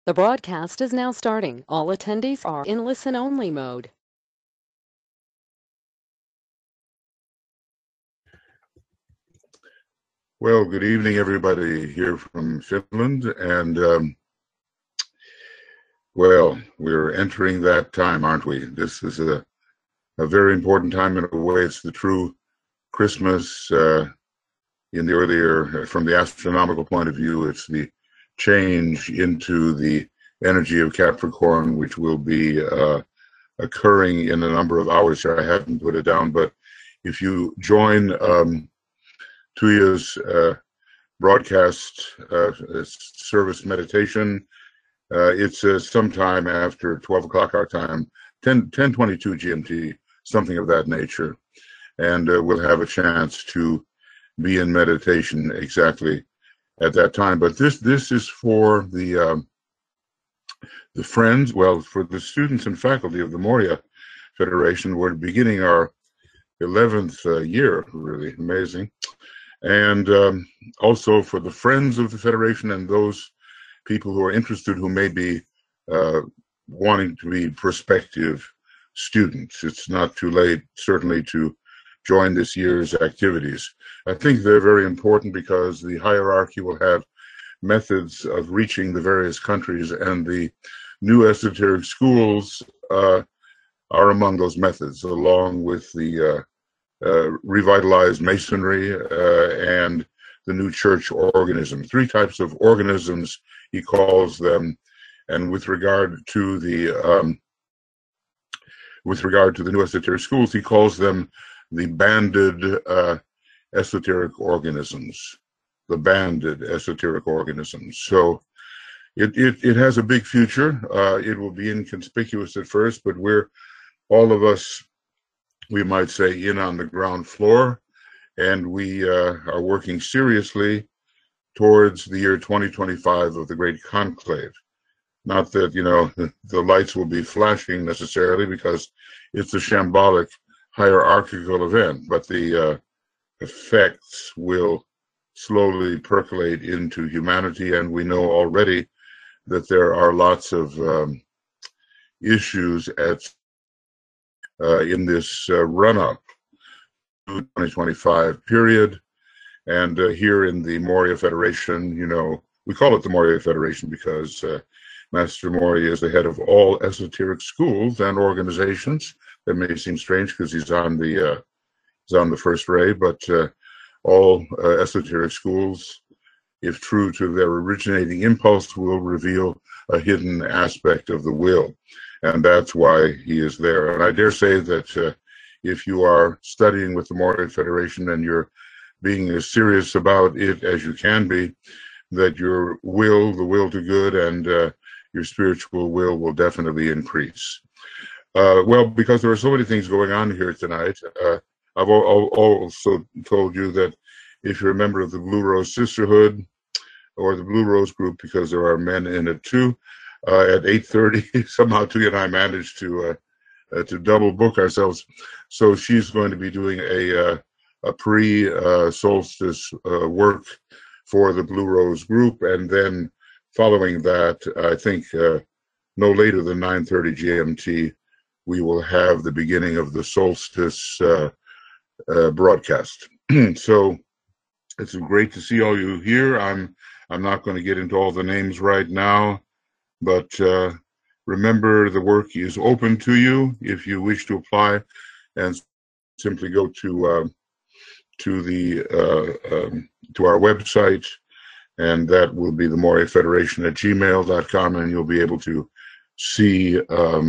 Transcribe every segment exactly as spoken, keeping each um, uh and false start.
The broadcast is now starting. All attendees are in listen-only mode. Well, good evening, everybody here from Finland. And, um, well, we're entering that time, aren't we? This is a, a very important time in a way. It's the true Christmas uh, in the earlier, from the astronomical point of view, it's the change into the energy of Capricorn, which will be uh, occurring in a number of hours here. I haven't put it down, but if you join um, Tuya's uh, broadcast uh, service meditation. Uh, it's uh, sometime after twelve o'clock our time, ten, ten twenty-two G M T, something of that nature. And uh, we'll have a chance to be in meditation exactly at that time. But this this is for the um, the friends, well, for the students and faculty of the Moria Federation. We're beginning our eleventh uh, year, really amazing. And um, also for the friends of the Federation and those people who are interested who may be uh, wanting to be prospective students. It's not too late, certainly, to join this year's activities. I think they're very important because the hierarchy will have methods of reaching the various countries, and the new esoteric schools uh, are among those methods, along with the uh, Uh, revitalized masonry uh, and the new church organism. Three types of organisms, he calls them. And with regard to the um, with regard to the new esoteric schools, he calls them the banded uh, esoteric organisms. The banded esoteric organisms. So it it, it has a big future. Uh, it will be inconspicuous at first, but we're all of us, we might say, in on the ground floor, and we uh, are working seriously towards the year twenty twenty-five of the Great Conclave. Not that, you know, the lights will be flashing necessarily, because it's a shambolic hierarchical event, but the uh, effects will slowly percolate into humanity, and we know already that there are lots of um, issues at Uh, in this uh, run-up to twenty twenty-five period. And uh, here in the Moria Federation, you know, we call it the Moria Federation because uh, Master Moria is the head of all esoteric schools and organizations. That may seem strange because he's on the uh, he's on the first ray, but uh, all uh, esoteric schools, if true to their originating impulse, will reveal a hidden aspect of the will. And that's why he is there. And I dare say that uh, if you are studying with the Moria Federation and you're being as serious about it as you can be, that your will, the will to good, and uh, your spiritual will will definitely increase. Uh, well, because there are so many things going on here tonight, uh, I've also told you that if you're a member of the Blue Rose Sisterhood, or the Blue Rose Group, because there are men in it too, Uh, at eight thirty, somehow Tuya and I managed to uh, uh, to double book ourselves. So she's going to be doing a uh, a pre-solstice uh, uh, work for the Blue Rose Group, and then following that, I think uh, no later than nine thirty G M T, we will have the beginning of the solstice uh, uh, broadcast. So it's great to see all you here. I'm I'm not going to get into all the names right now. But uh, remember, the work is open to you if you wish to apply, and simply go to uh, to the uh, um, to our website, and that will be the Moria Federation at gmail dot com, and you'll be able to see um,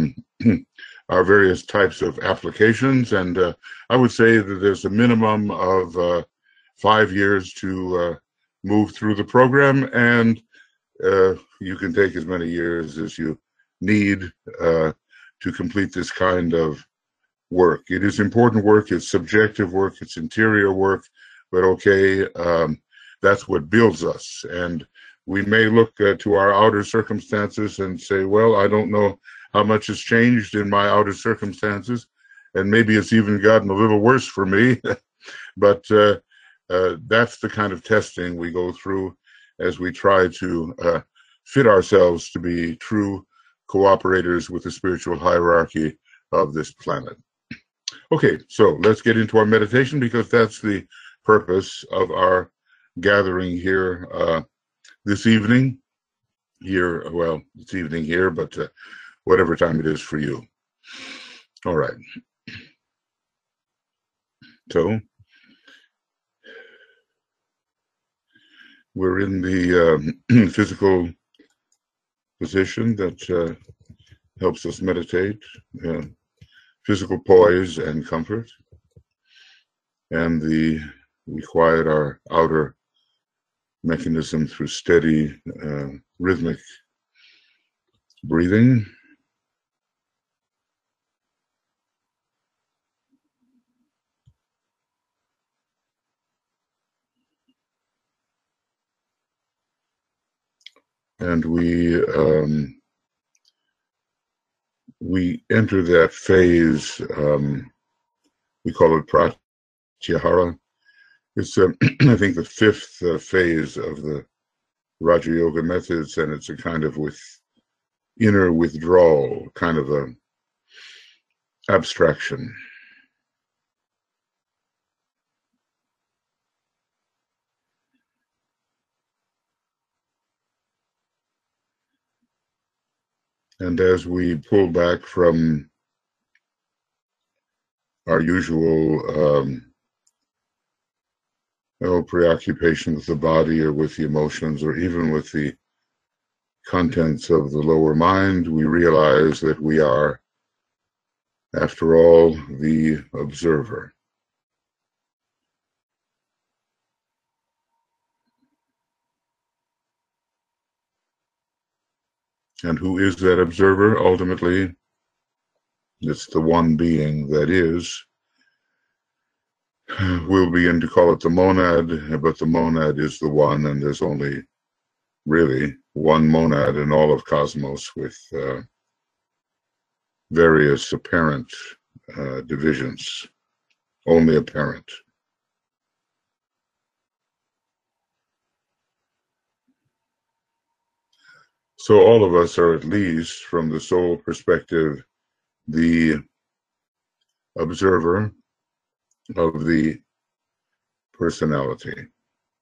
our various types of applications. And uh, I would say that there's a minimum of uh, five years to uh, move through the program, and Uh, you can take as many years as you need uh, to complete this kind of work. It is important work, it's subjective work, it's interior work, but okay, um, that's what builds us. And we may look uh, to our outer circumstances and say, well, I don't know how much has changed in my outer circumstances, and maybe it's even gotten a little worse for me, but uh, uh, that's the kind of testing we go through as we try to uh, fit ourselves to be true cooperators with the spiritual hierarchy of this planet. Okay, so let's get into our meditation, because that's the purpose of our gathering here uh, this evening. Here, well, it's evening here, but uh, whatever time it is for you. All right. So we're in the uh, physical position that uh, helps us meditate, uh, physical poise and comfort, and the we quiet our outer mechanism through steady, uh, rhythmic breathing. And we um, we enter that phase. Um, we call it pratyahara. It's, uh, I think, the fifth uh, phase of the Raja Yoga methods, and it's a kind of with inner withdrawal, kind of a abstraction. And as we pull back from our usual um, oh, preoccupation with the body or with the emotions or even with the contents of the lower mind, we realize that we are, after all, the observer. And who is that observer? Ultimately, it's the one being that is. We'll begin to call it the monad, but the monad is the one, and there's only really one monad in all of cosmos, with uh, various apparent uh, divisions, only apparent. So all of us are, at least from the soul perspective, the observer of the personality.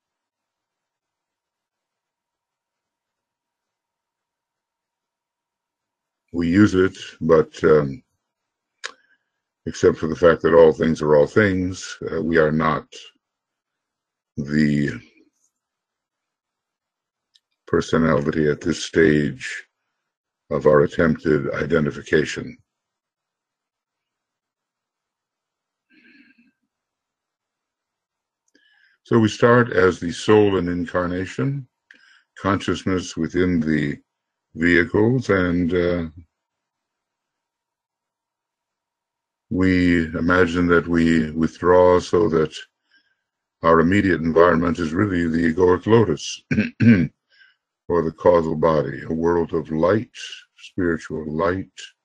We use it, but um, except for the fact that all things are all things, uh, we are not the personality at this stage of our attempted identification. So we start as the soul in incarnation, consciousness within the vehicles, and uh, we imagine that we withdraw so that our immediate environment is really the egoic lotus, or the causal body, a world of light, spiritual light,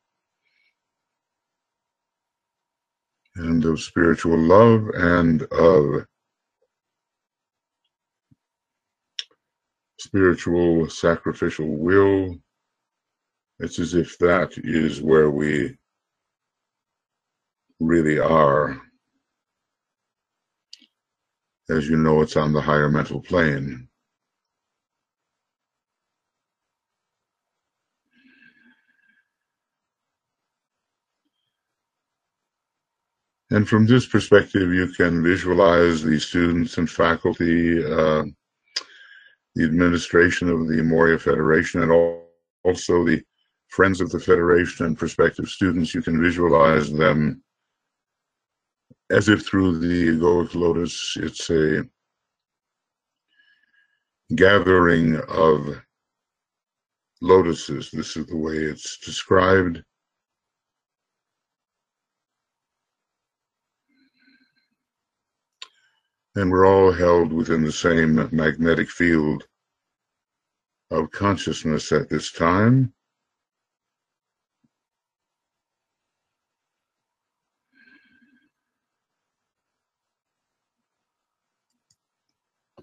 and of spiritual love, and of spiritual sacrificial will. It's as if that is where we really are. As you know, it's on the higher mental plane. And from this perspective, you can visualize the students and faculty, uh, the administration of the Moria Federation, and all, also the friends of the Federation and prospective students. You can visualize them as if through the egoic lotus. It's a gathering of lotuses. This is the way it's described. And we're all held within the same magnetic field of consciousness at this time.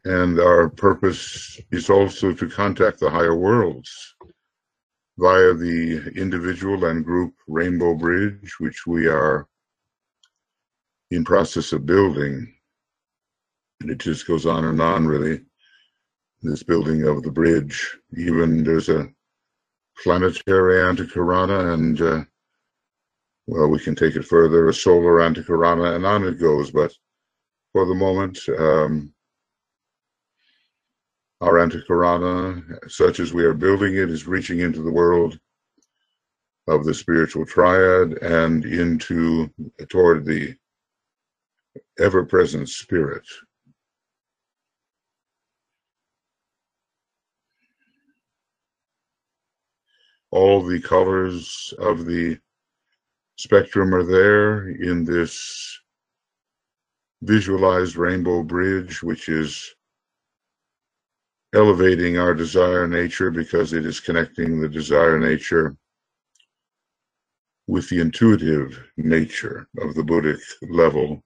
And our purpose is also to contact the higher worlds via the individual and group Rainbow Bridge, which we are in process of building. And it just goes on and on, really, this building of the bridge. Even there's a planetary Antakarana, and uh, well, we can take it further, a solar Antakarana, and on it goes. But for the moment, um, our Antakarana, such as we are building it, is reaching into the world of the spiritual triad and into toward the ever-present spirit. All the colors of the spectrum are there in this visualized rainbow bridge, which is elevating our desire nature because it is connecting the desire nature with the intuitive nature of the Buddhic level.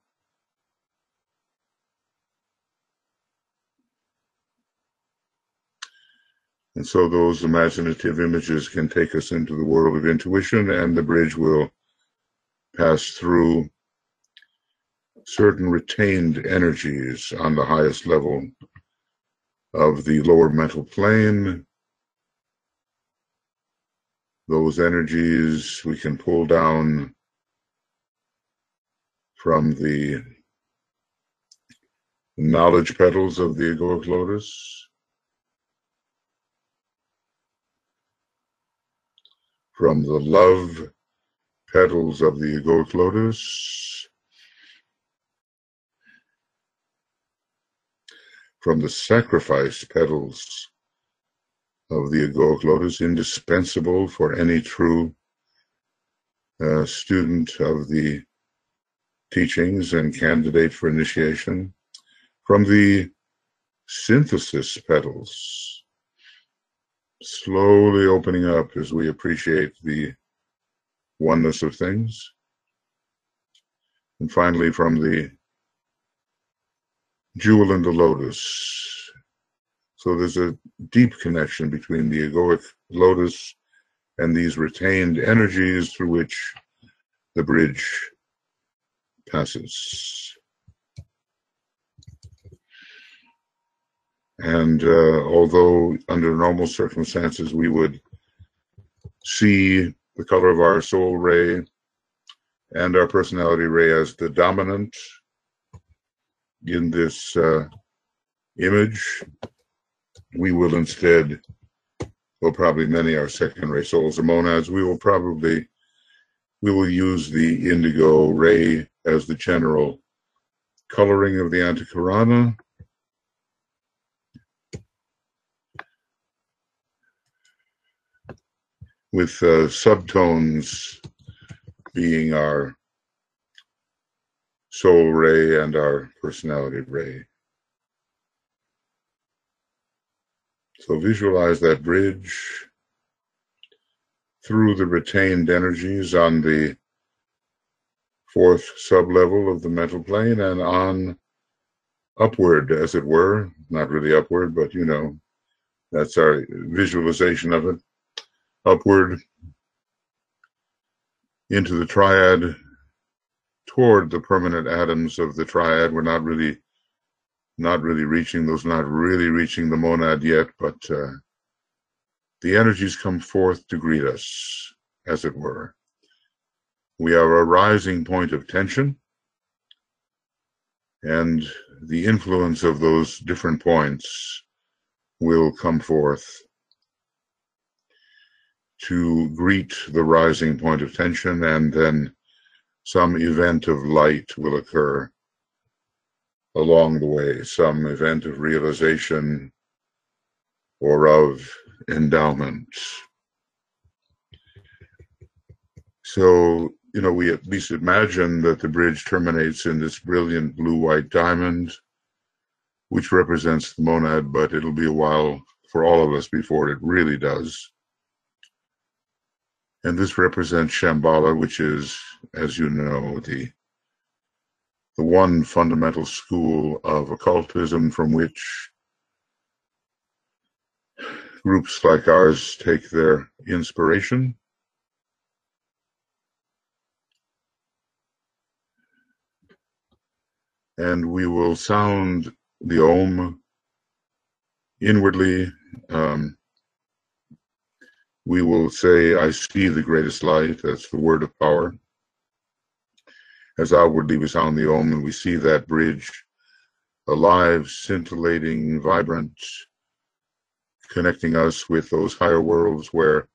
And so those imaginative images can take us into the world of intuition, and the bridge will pass through certain retained energies on the highest level of the lower mental plane. Those energies we can pull down from the knowledge petals of the egoic lotus, from the love petals of the egoic lotus, from the sacrifice petals of the egoic lotus, indispensable for any true uh, student of the teachings and candidate for initiation, from the synthesis petals, slowly opening up as we appreciate the oneness of things, and finally from the jewel in the lotus. So there's a deep connection between the egoic lotus and these retained energies through which the bridge passes. And uh, although under normal circumstances we would see the color of our soul ray and our personality ray as the dominant in this uh, image, we will instead, well, probably many are second ray souls or monads, we will probably, we will use the indigo ray as the general coloring of the Antakarana, with uh, subtones being our soul ray and our personality ray. So visualize that bridge through the retained energies on the fourth sublevel of the mental plane and on upward, as it were, not really upward, but you know, that's our visualization of it, upward into the triad, toward the permanent atoms of the triad. We're not really not really reaching those, not really reaching the monad yet, but uh, the energies come forth to greet us, as it were. We are a rising point of tension, and the influence of those different points will come forth to greet the rising point of tension, and then some event of light will occur along the way, some event of realization or of endowment. So, you know, we at least imagine that the bridge terminates in this brilliant blue-white diamond, which represents the monad, but it'll be a while for all of us before it really does. And this represents Shambhala, which is, as you know, the the one fundamental school of occultism from which groups like ours take their inspiration. And we will sound the Om inwardly. Um, we will say, I see the greatest light. That's the word of power. As outwardly we sound the Om, and we see that bridge alive, scintillating, vibrant, connecting us with those higher worlds where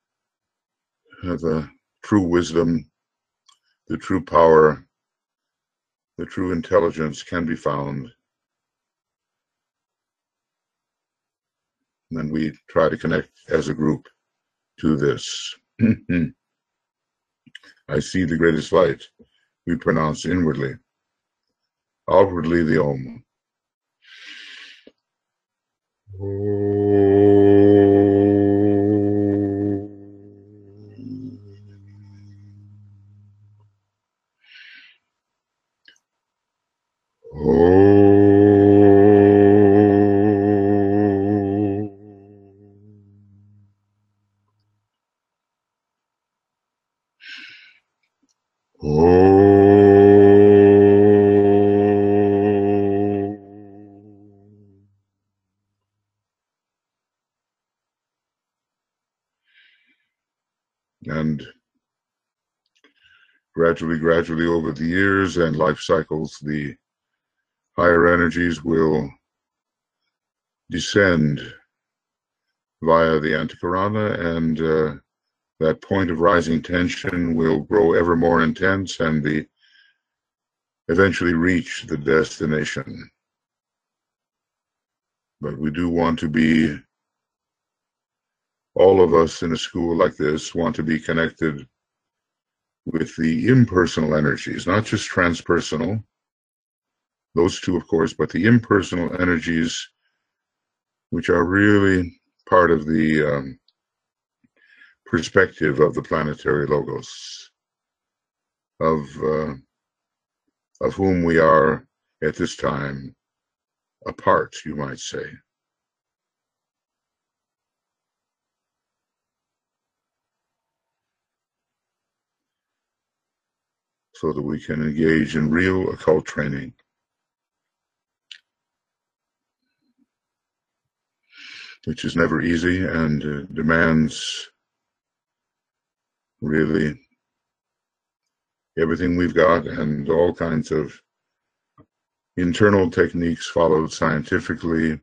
the true wisdom, the true power, the true intelligence can be found. And then we try to connect as a group to this. I see the greatest light. We pronounce inwardly. Outwardly, the Om. And gradually, gradually over the years and life cycles, the higher energies will descend via the Antakarana, and uh, that point of rising tension will grow ever more intense and the eventually reach the destination. But we do want to be, all of us in a school like this want to be connected with the impersonal energies, not just transpersonal, those two of course, but the impersonal energies which are really part of the um, perspective of the planetary logos, of uh, of whom we are at this time a part, you might say. So that we can engage in real occult training. Which is never easy and uh, demands really everything we've got, and all kinds of internal techniques followed scientifically,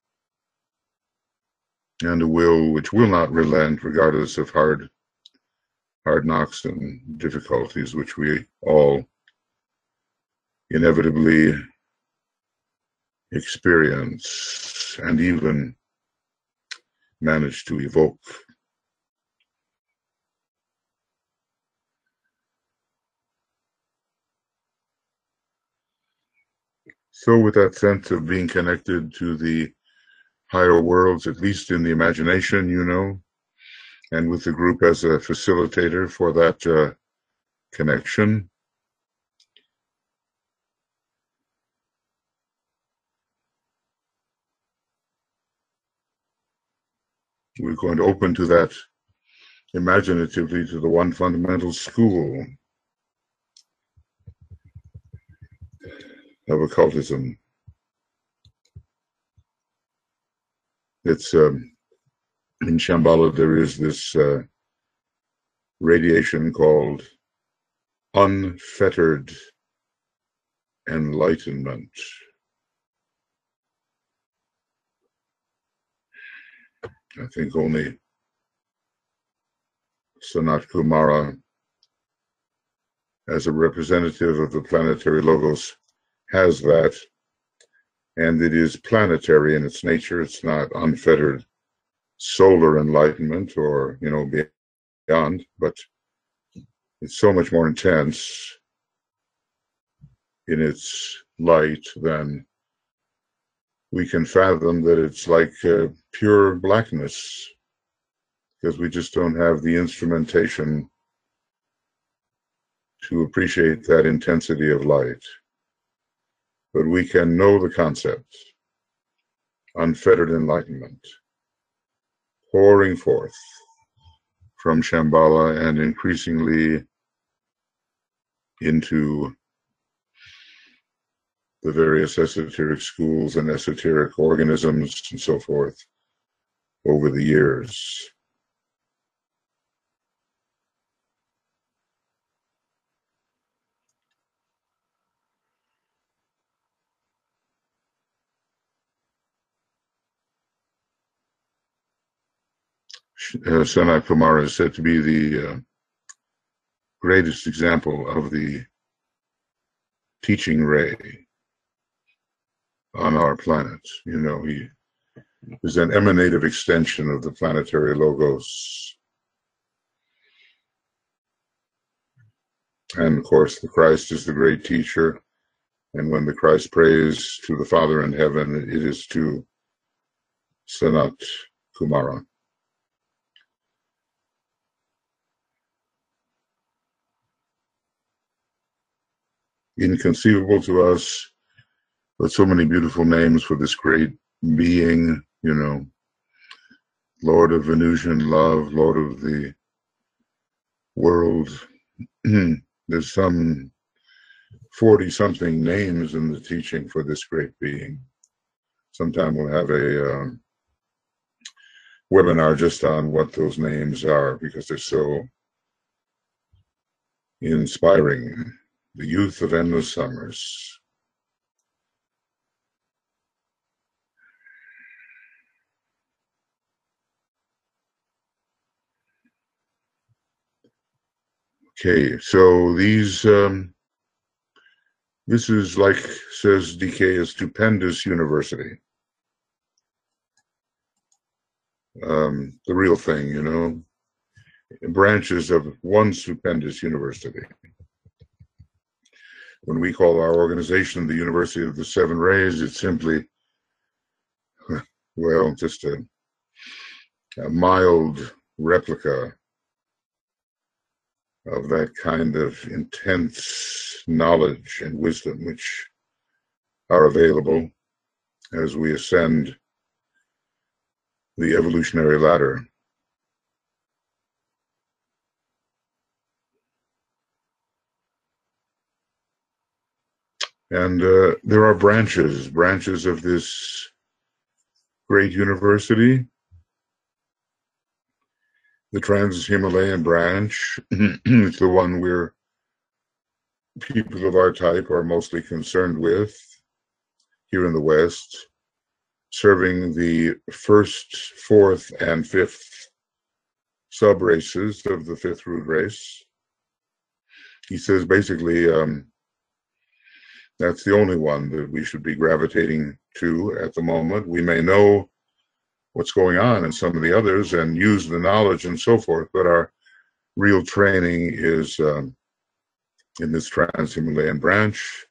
and a will which will not relent regardless of hard hard knocks and difficulties which we all inevitably experience and even manage to evoke. So with that sense of being connected to the higher worlds, at least in the imagination, you know, and with the group as a facilitator for that uh, connection, we're going to open to that imaginatively to the one fundamental school of occultism. It's um, in Shambhala there is this uh, radiation called unfettered enlightenment. I think only Sanat Kumara, as a representative of the planetary logos, has that, and it is planetary in its nature. It's not unfettered solar enlightenment or, you know, beyond, but it's so much more intense in its light than we can fathom, that it's like uh, pure blackness, because we just don't have the instrumentation to appreciate that intensity of light. but we can know the concepts. Unfettered enlightenment, pouring forth from Shambhala and increasingly into the various esoteric schools and esoteric organisms and so forth over the years. Uh, Sanat Kumara is said to be the uh, greatest example of the teaching ray on our planet. You know, he is an emanative extension of the planetary logos. And of course, the Christ is the great teacher. And when the Christ prays to the Father in heaven, it is to Sanat Kumara. Inconceivable to us, but so many beautiful names for this great being, you know, Lord of Venusian love, Lord of the world. There's some forty-something names in the teaching for this great being. Sometime we'll have a um, webinar just on what those names are, because they're so inspiring. The youth of endless summers. Okay, so these, um, this is, like says D K, a stupendous university. Um, the real thing, you know, branches of one stupendous university. When we call our organization the University of the Seven Rays, it's simply, well, just a, a mild replica of that kind of intense knowledge and wisdom which are available as we ascend the evolutionary ladder. And uh, there are branches, branches of this great university. The Trans-Himalayan branch, it's the one where people of our type are mostly concerned with here in the West, serving the first, fourth, and fifth sub-races of the fifth root race. He says basically, um, that's the only one that we should be gravitating to at the moment. We may know what's going on in some of the others and use the knowledge and so forth, but our real training is um, in this Trans-Himalayan branch.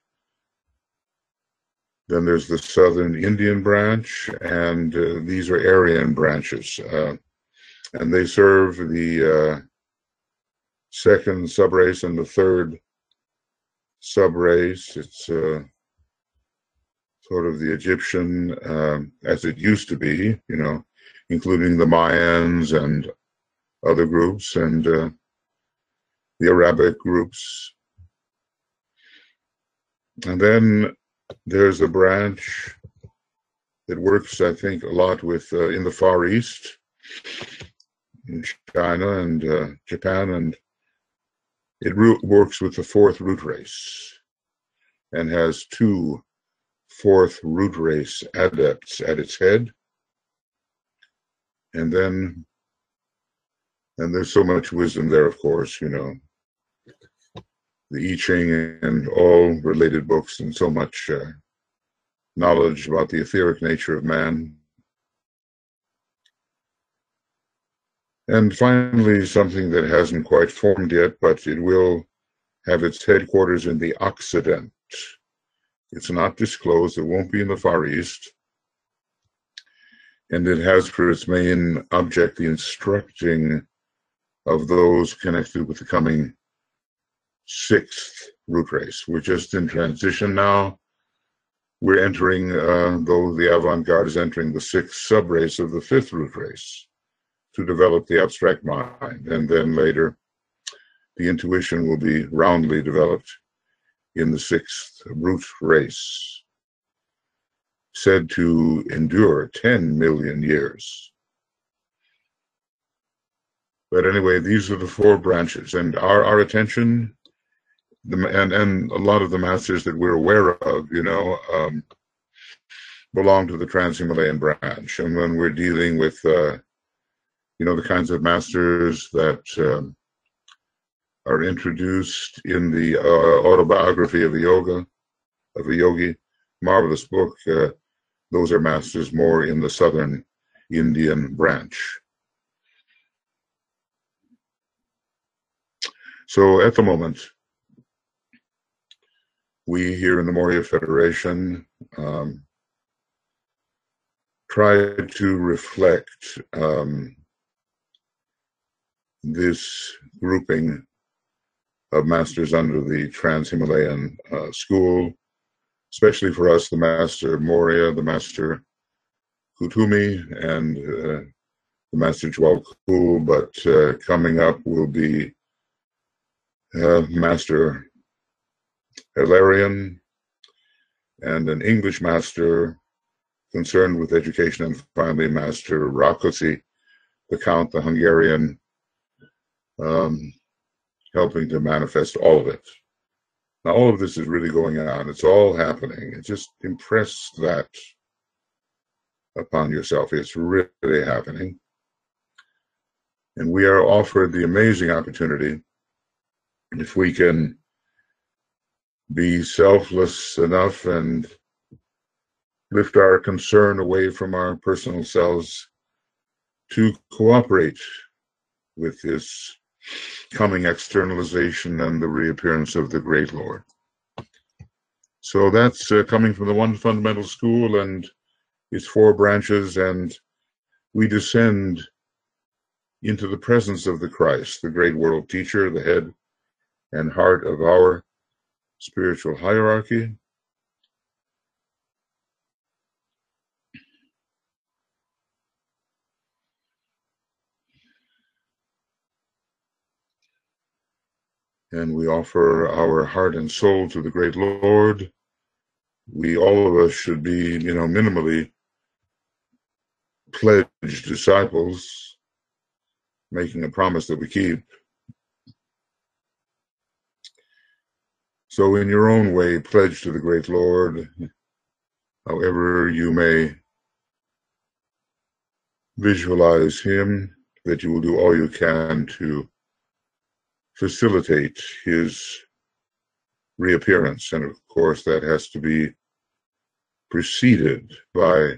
Then there's the Southern Indian branch, and uh, these are Aryan branches. Uh, and they serve the uh, second subrace and the third subrace. It's uh, sort of the Egyptian, um, as it used to be, you know, including the Mayans and other groups, and uh, the Arabic groups. And then there's a branch that works, I think, a lot with uh, in the Far East, in China and uh, Japan, and it root, works with the fourth root race and has two fourth root race adepts at its head. And then, and there's so much wisdom there, of course, you know, the I Ching and all related books, and so much uh, knowledge about the etheric nature of man. And finally, something that hasn't quite formed yet, but it will have its headquarters in the Occident. It's not disclosed, it won't be in the Far East. And it has for its main object the instructing of those connected with the coming sixth root race. We're just in transition now. we're entering, uh, though the avant-garde is entering the sixth sub-race of the fifth root race to develop the abstract mind. And then later, the intuition will be roundly developed in the sixth root race, said to endure ten million years. But anyway, these are the four branches, and our, our attention, the, and, and a lot of the masters that we're aware of, you know, um, belong to the Trans-Himalayan branch. And when we're dealing with, uh, you know, the kinds of masters that um, are introduced in the uh, autobiography of a yoga, of a yogi, marvelous book, uh, those are masters more in the southern Indian branch. So at the moment, we here in the Morya Federation um, try to reflect um, this grouping of masters under the Trans-Himalayan uh, school, especially for us, the Master Morya, the Master Kuthumi, and uh, the Master Jwal Khul, but uh, coming up will be uh, Master Hilarion, and an English master concerned with education, and finally Master Rákóczi, the Count, the Hungarian, um, helping to manifest all of it. Now, all of this is really going on. It's all happening. And just impress that upon yourself. It's really happening. And we are offered the amazing opportunity, if we can be selfless enough and lift our concern away from our personal selves, to cooperate with this coming externalization and the reappearance of the Great Lord. So that's uh, coming from the One Fundamental School and its four branches, and we descend into the presence of the Christ, the great world teacher, the head and heart of our spiritual hierarchy. And we offer our heart and soul to the great Lord. We, all of us, should be, you know, minimally pledged disciples, making a promise that we keep. So in your own way, pledge to the great Lord, however you may visualize him, that you will do all you can to facilitate his reappearance. And of course, that has to be preceded by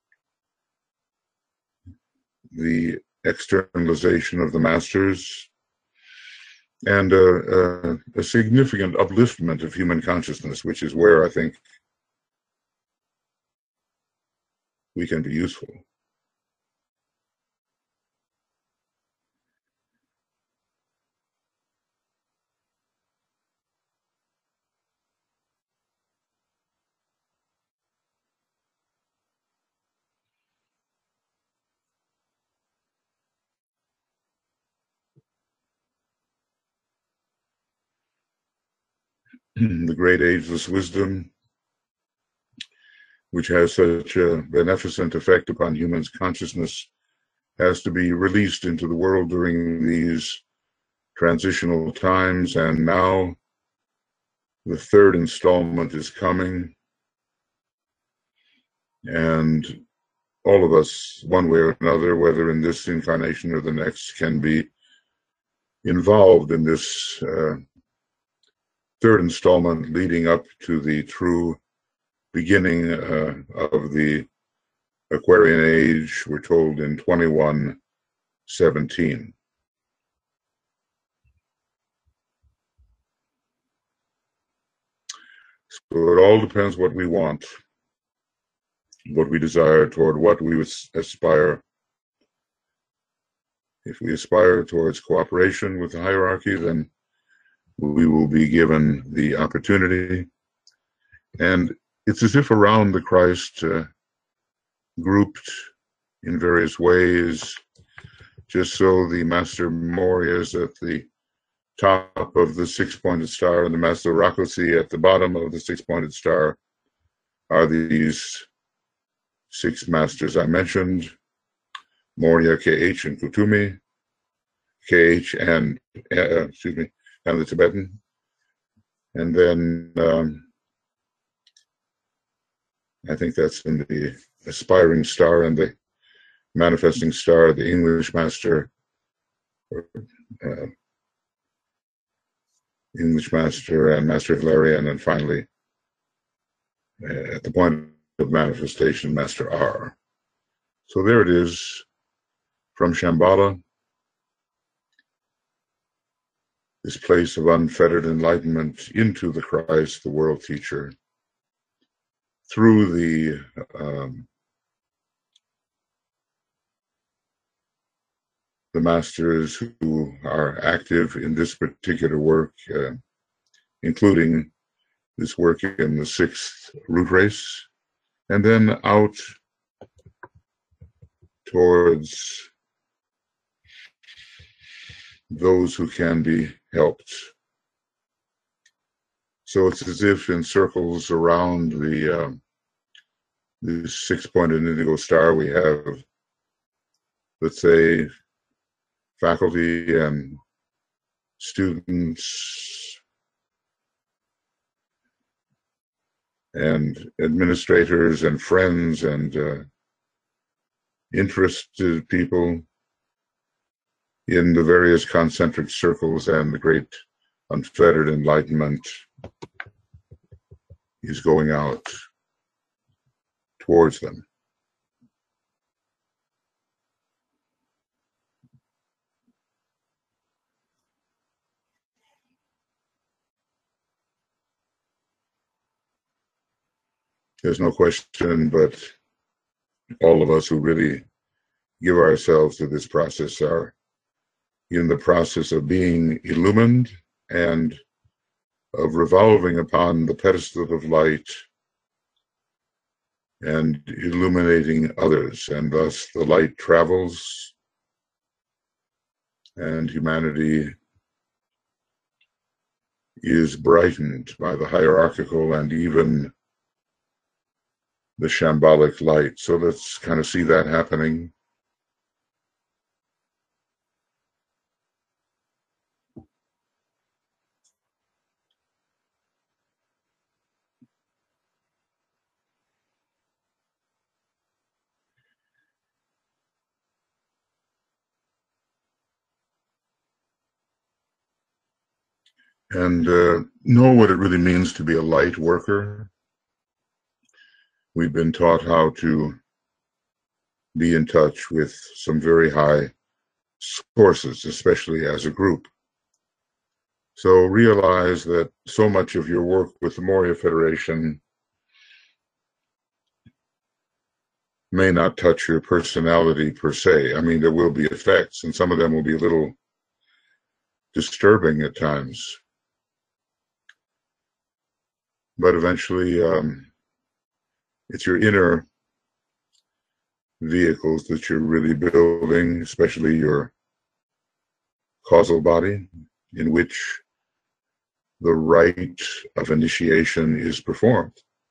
the externalization of the masters and a, a, a significant upliftment of human consciousness, which is where I think we can be useful. The great ageless wisdom, which has such a beneficent effect upon humans' consciousness, has to be released into the world during these transitional times. And now the third installment is coming. And all of us, one way or another, whether in this incarnation or the next, can be involved in this uh, third installment leading up to the true beginning uh, of the Aquarian age, we're told in twenty-one seventeen. So it all depends what we want, what we desire, toward what we aspire. If we aspire towards cooperation with the hierarchy, then we will be given the opportunity. And it's as if around the Christ, uh, grouped in various ways, just so the Master Moria is at the top of the six-pointed star and the Master Rakosi at the bottom of the six-pointed star are these six masters I mentioned, Moria, K H, and Kutumi, K H and, uh, excuse me, and the Tibetan. And then um, I think that's in the aspiring star and the manifesting star, the English master, uh, English master and Master Hilarion, and finally, uh, at the point of manifestation, Master R. So there it is, from Shambhala, this place of unfettered enlightenment, into the Christ, the world teacher, through the um, the masters who are active in this particular work, uh, including this work in the sixth root race, and then out towards those who can be helped. So it's as if in circles around the, uh, the six-pointed indigo star, we have, let's say, faculty and students and administrators and friends and uh, interested people in the various concentric circles, and the great unfettered enlightenment is going out towards them. There's no question, but all of us who really give ourselves to this process are in the process of being illumined and of revolving upon the pedestal of light and illuminating others, and thus the light travels and humanity is brightened by the hierarchical and even the shambolic light. So let's kind of see that happening. And uh, know what it really means to be a light worker. We've been taught how to be in touch with some very high sources, especially as a group. So realize that so much of your work with the Moria Federation may not touch your personality per se. I mean, there will be effects, and some of them will be a little disturbing at times. But eventually, um, it's your inner vehicles that you're really building, especially your causal body, in which the rite of initiation is performed.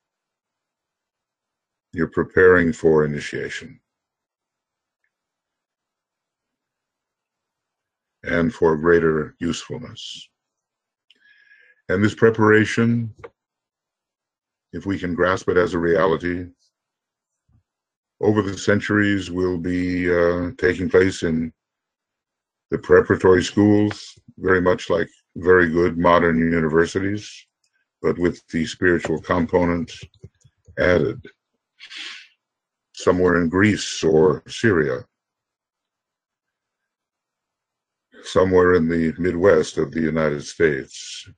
You're preparing for initiation and for greater usefulness. And this preparation, if we can grasp it as a reality, over the centuries will be uh, taking place in the preparatory schools, very much like very good modern universities, but with the spiritual component added, somewhere in Greece or Syria, somewhere in the Midwest of the United States,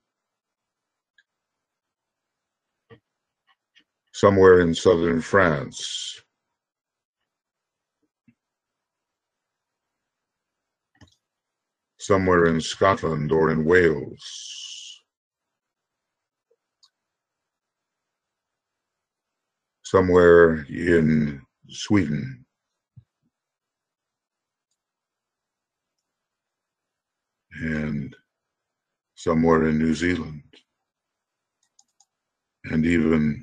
somewhere in southern France, somewhere in Scotland or in Wales, somewhere in Sweden. And somewhere in New Zealand. And even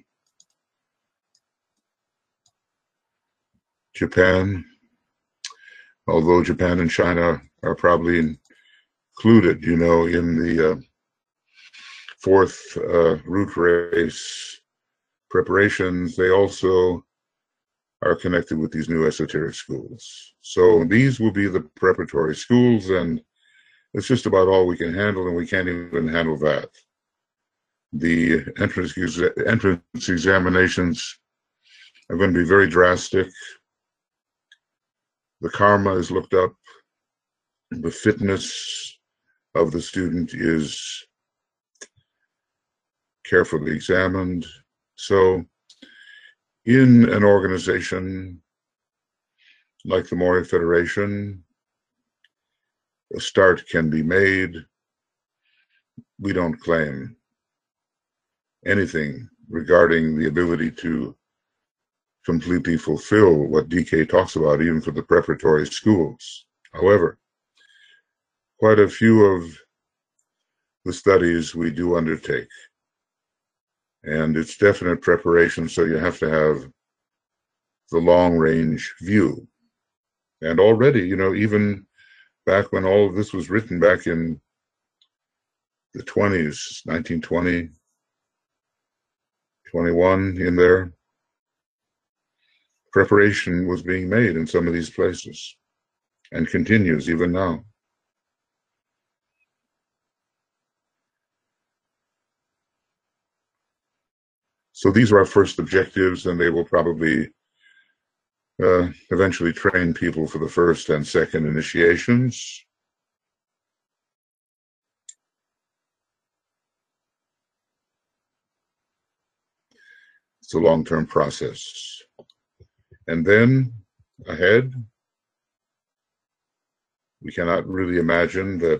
Japan, although Japan and China are probably included, you know, in the uh, fourth uh, root race preparations, they also are connected with these new esoteric schools. So these will be the preparatory schools, and it's just about all we can handle, and we can't even handle that. The entrance, exa entrance examinations are going to be very drastic. The karma is looked up. The fitness of the student is carefully examined. So in an organization like the Mori Federation, a start can be made. We don't claim anything regarding the ability to completely fulfill what D K talks about, even for the preparatory schools. However, quite a few of the studies we do undertake, and it's definite preparation, so you have to have the long-range view. And already, you know, even back when all of this was written back in the twenties, nineteen twenty, twenty-one, in there, preparation was being made in some of these places and continues even now. So these are our first objectives, and they will probably uh, eventually train people for the first and second initiations. It's a long-term process. And then ahead, we cannot really imagine that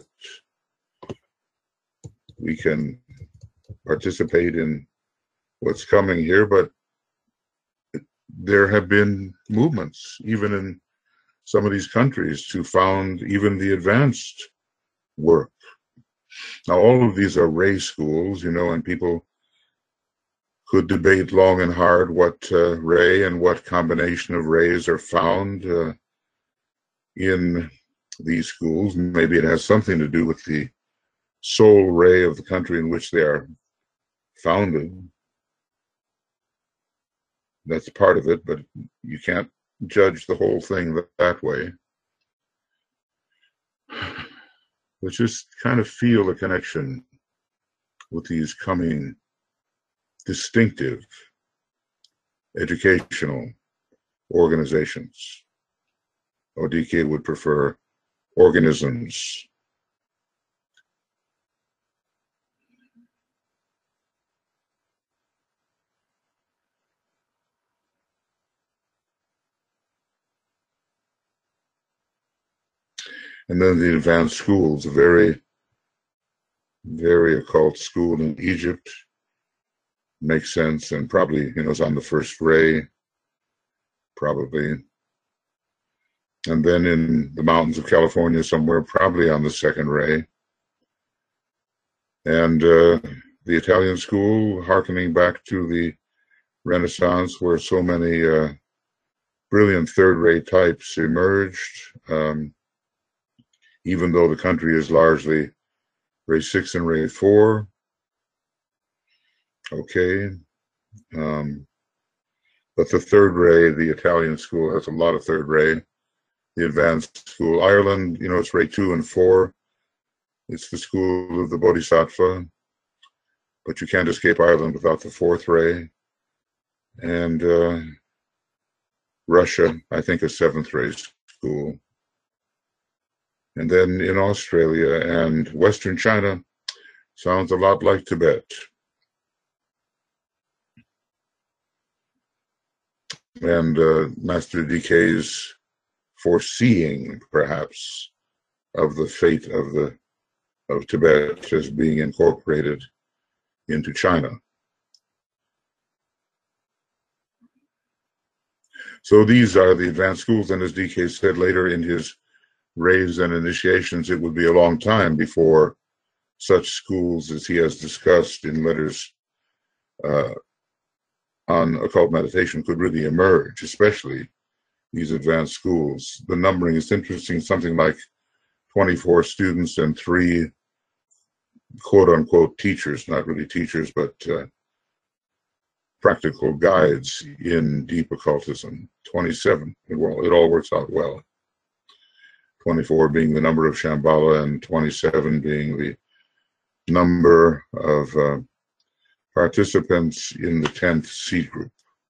we can participate in what's coming here, but there have been movements, even in some of these countries, to found even the advanced work. Now, all of these are Ray schools, you know, and people could debate long and hard what uh, Ray and what combination of Rays are found uh, in these schools. Maybe it has something to do with the soul ray of the country in which they are founded. That's part of it, but you can't judge the whole thing that, that way. But just kind of feel a connection with these coming distinctive educational organizations. O D K would prefer organisms. And then the advanced schools, a very, very occult school in Egypt, makes sense, and probably, you know, is on the first ray, probably. And then in the mountains of California somewhere, probably on the second ray. And uh, the Italian school, hearkening back to the Renaissance, where so many uh, brilliant third-ray types emerged, um, even though the country is largely ray six and ray four. Okay. Um, but the third ray, the Italian school has a lot of third ray. The advanced school, Ireland, you know, it's ray two and four. It's the school of the Bodhisattva, but you can't escape Ireland without the fourth ray. And uh, Russia, I think, a seventh ray school. And then in Australia and Western China, sounds a lot like Tibet. And uh, Master D K's foreseeing, perhaps, of the fate of the of Tibet as being incorporated into China. So these are the advanced schools, and as D K said later in his raves and initiations, it would be a long time before such schools as he has discussed in letters uh, on occult meditation could really emerge, especially these advanced schools. The numbering is interesting, something like twenty-four students and three quote unquote teachers, not really teachers, but uh, practical guides in deep occultism. twenty-seven, it, well, it all works out well. twenty-four being the number of Shambhala and twenty-seven being the number of uh, participants in the tenth seed group.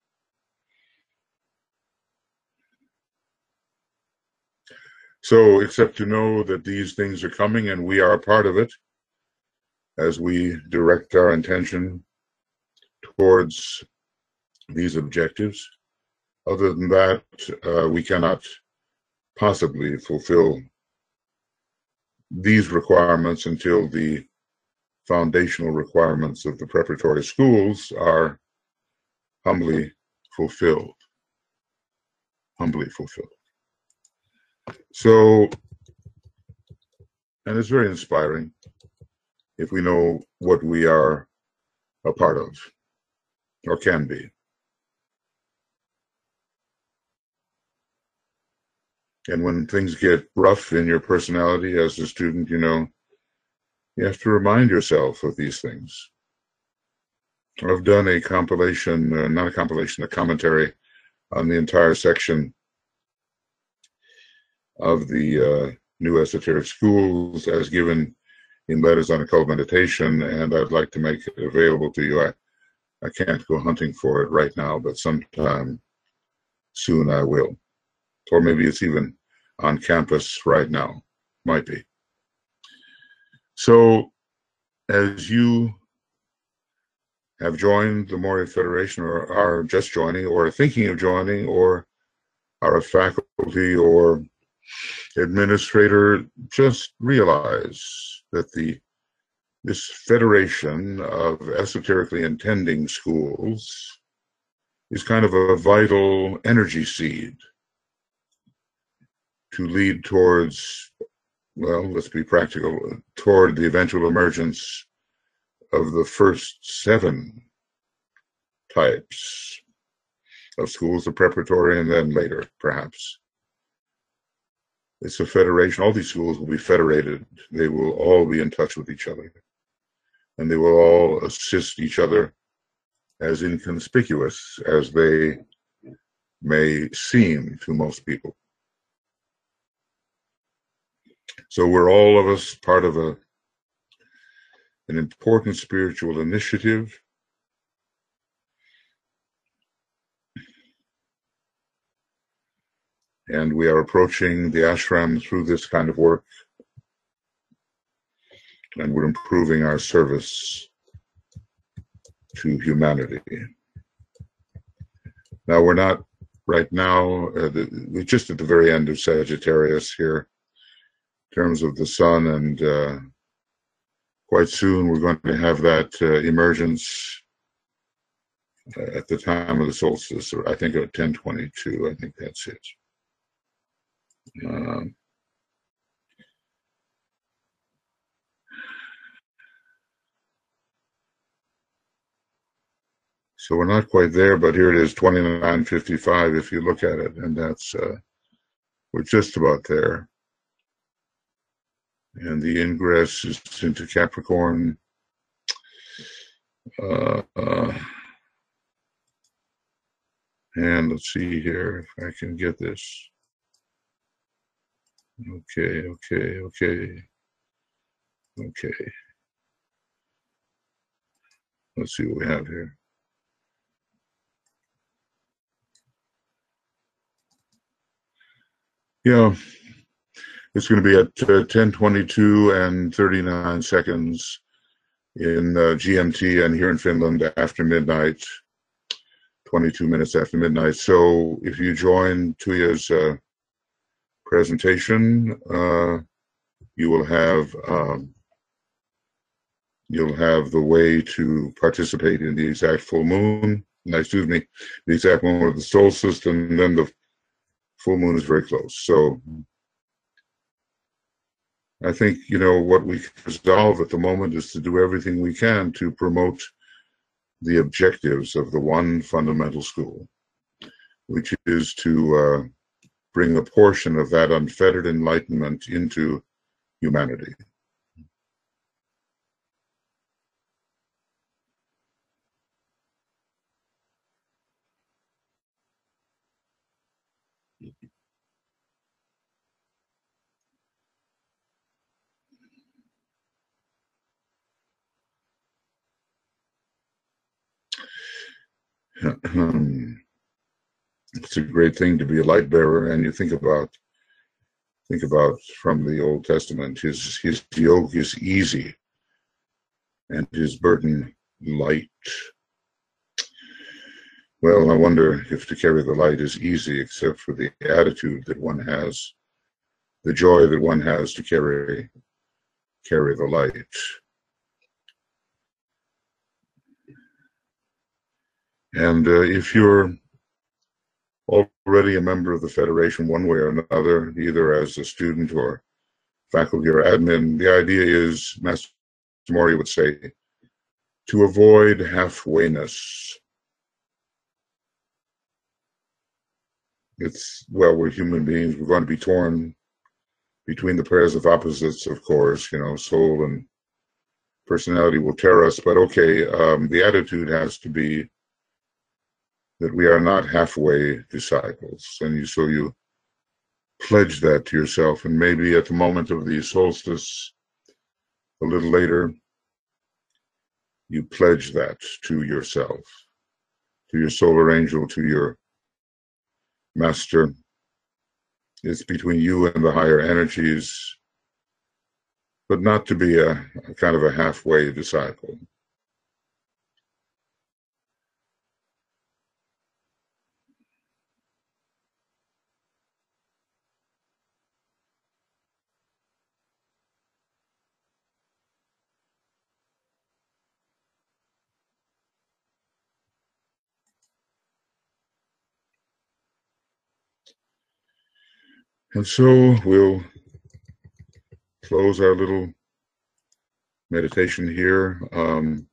So, except to know that these things are coming and we are a part of it as we direct our intention towards these objectives. Other than that, uh, we cannot possibly fulfill these requirements until the foundational requirements of the preparatory schools are humbly fulfilled. Humbly fulfilled. So, and it's very inspiring if we know what we are a part of, or can be. And when things get rough in your personality as a student, you know, you have to remind yourself of these things. I've done a compilation, uh, not a compilation, a commentary on the entire section of the uh, New Esoteric Schools as given in Letters on Occult Meditation, and I'd like to make it available to you. I, I can't go hunting for it right now, but sometime soon I will. Or maybe it's even on campus right now. Might be. So, as you have joined the Moria Federation, or are just joining, or are thinking of joining, or are a faculty or administrator, just realize that the this federation of esoterically intending schools is kind of a vital energy seed to lead towards, well, let's be practical, toward the eventual emergence of the first seven types of schools, the preparatory, and then later, perhaps. It's a federation. All these schools will be federated. They will all be in touch with each other. And they will all assist each other, as inconspicuous as they may seem to most people. So we're all of us part of a an important spiritual initiative. And we are approaching the ashram through this kind of work. And we're improving our service to humanity. Now, we're not right now, uh, the, we're just at the very end of Sagittarius here, in terms of the sun, and uh, quite soon we're going to have that uh, emergence uh, at the time of the solstice, or I think at ten twenty-two, I think that's it. Um, so we're not quite there, but here it is, twenty-nine fifty-five if you look at it, and that's, uh, we're just about there. And the ingress is into Capricorn. Uh, uh, and let's see here if I can get this. Okay, okay, okay, okay. Let's see what we have here. Yeah, it's going to be at uh, ten twenty-two and thirty-nine seconds in uh, G M T, and here in Finland after midnight, twenty-two minutes after midnight. So if you join Tuya's uh, presentation, uh, you will have um, you'll have the way to participate in the exact full moon. no, excuse me, the exact moment of the solstice, and then the full moon is very close. So I think, you know, what we resolve at the moment is to do everything we can to promote the objectives of the one fundamental school, which is to uh, bring a portion of that unfettered enlightenment into humanity. It's a great thing to be a light bearer, and you think about think about from the Old Testament, his his yoke is easy and his burden light. Well, I wonder if to carry the light is easy, except for the attitude that one has, the joy that one has to carry carry the light. And uh, if you're already a member of the Federation one way or another, either as a student or faculty or admin, the idea is, Master Mori would say, to avoid halfwayness. It's, well, we're human beings. We're going to be torn between the pairs of opposites, of course, you know, soul and personality will tear us, but okay, um, the attitude has to be that we are not halfway disciples. And you, so you pledge that to yourself, and maybe at the moment of the solstice, a little later, you pledge that to yourself, to your solar angel, to your master. It's between you and the higher energies, but not to be a, a kind of a halfway disciple. And so we'll close our little meditation here, um,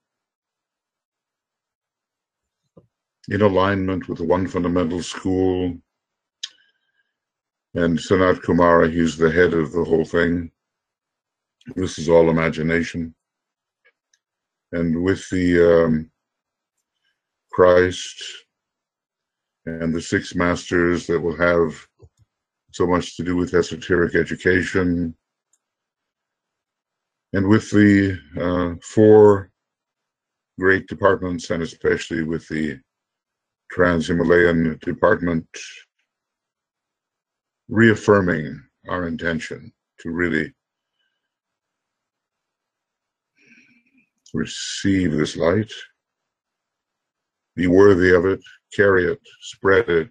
in alignment with the one fundamental school. And Sanat Kumara, he's the head of the whole thing. This is all imagination. And with the um, Christ and the six masters that will have so much to do with esoteric education, and with the uh, four great departments, and especially with the Trans-Himalayan department, reaffirming our intention to really receive this light, be worthy of it, carry it, spread it.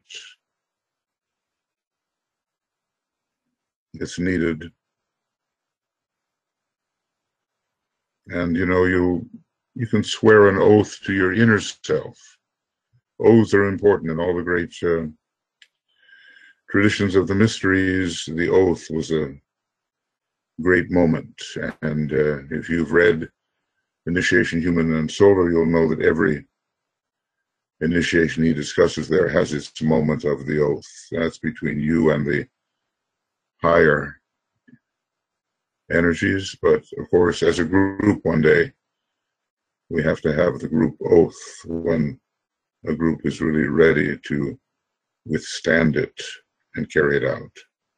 It's needed. And you know, you you can swear an oath to your inner self. Oaths are important in all the great uh, traditions of the mysteries. The oath was a great moment. And uh, if you've read Initiation Human and Solar, you'll know that every initiation he discusses there has its moment of the oath. That's between you and the higher energies. But of course, as a group one day, we have to have the group oath when a group is really ready to withstand it and carry it out.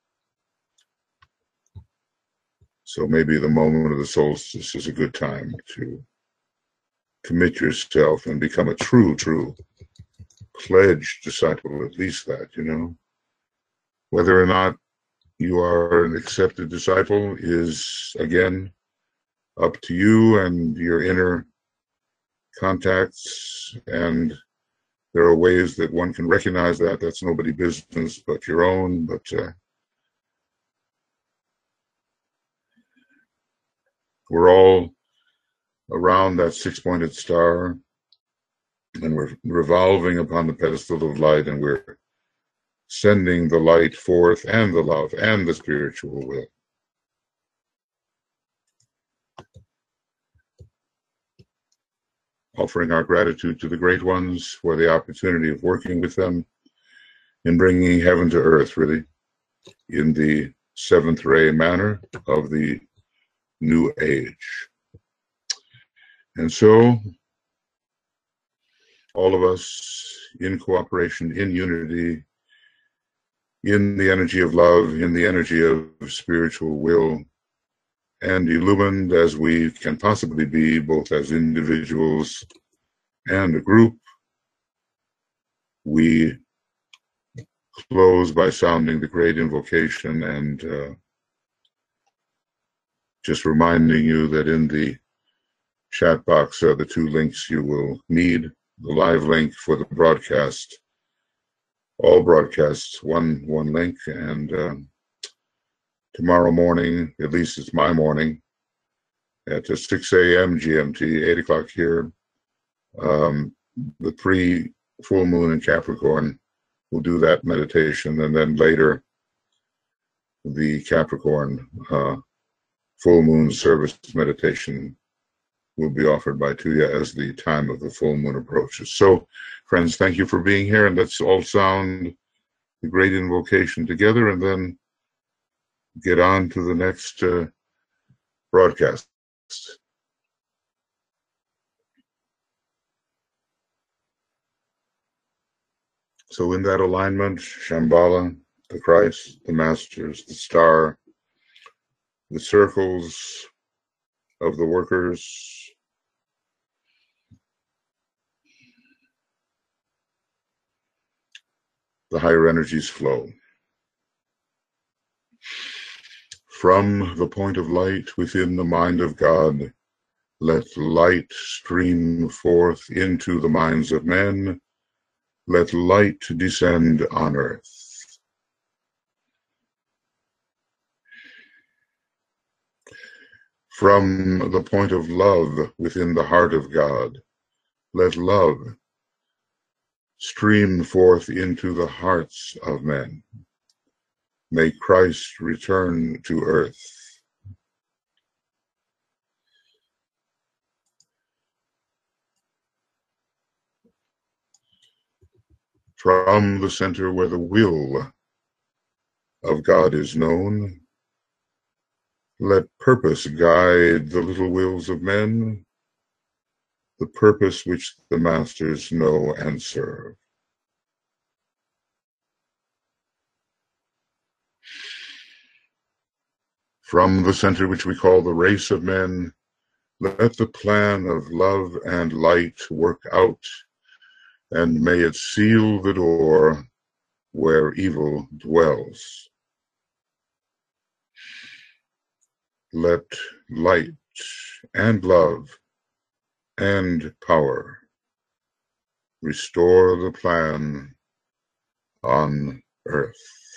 So maybe the moment of the solstice is a good time to commit yourself and become a true, true pledged disciple, at least that, you know. Whether or not you are an accepted disciple is, again, up to you and your inner contacts, and there are ways that one can recognize that. That's nobody's business but your own. But uh, we're all around that six-pointed star, and we're revolving upon the pedestal of light, and we're sending the light forth and the love and the spiritual will. Offering our gratitude to the great ones for the opportunity of working with them in bringing heaven to earth, really, in the seventh ray manner of the new age. And so, all of us in cooperation, in unity, in the energy of love, in the energy of spiritual will, and illumined as we can possibly be, both as individuals and a group, we close by sounding the great invocation and uh, just reminding you that in the chat box are the two links you will need. The live link for the broadcast, all broadcasts, one one link, and um, tomorrow morning, at least it's my morning, at six a m G M T, eight o'clock here, um, the pre-full moon in Capricorn will do that meditation, and then later the Capricorn uh, full moon service meditation will be offered by Tuya as the time of the full moon approaches. So, friends, thank you for being here, and let's all sound the great invocation together, and then get on to the next uh, broadcast. So in that alignment, Shambhala, the Christ, the Masters, the Star, the circles of the workers, the higher energies flow. From the point of light within the mind of God, let light stream forth into the minds of men. Let light descend on earth. From the point of love within the heart of God, let love stream forth into the hearts of men. May Christ return to earth. From the center where the will of God is known, let purpose guide the little wills of men, the purpose which the masters know and serve. From the center which we call the race of men, let the plan of love and light work out, and may it seal the door where evil dwells. Let light and love and power restore the plan on earth.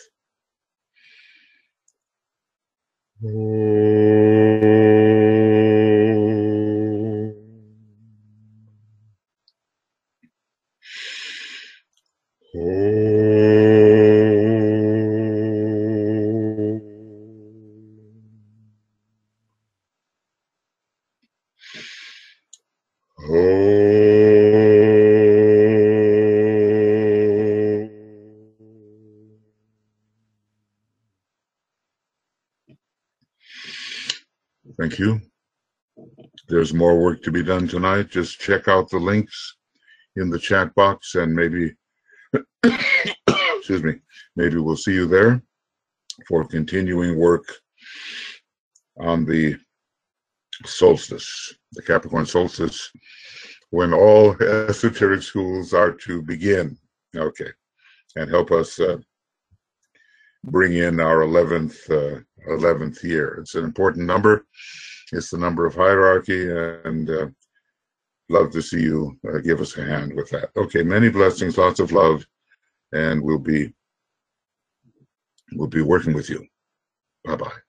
Thank you. There's more work to be done tonight. Just check out the links in the chat box, and maybe, excuse me, maybe we'll see you there for continuing work on the solstice, the Capricorn solstice, when all esoteric schools are to begin. Okay, and help us uh, bring in our eleventh uh, eleventh year. It's an important number. It's the number of hierarchy, and uh, love to see you uh, give us a hand with that. Okay, many blessings, lots of love, and we'll be we'll be working with you. Bye bye.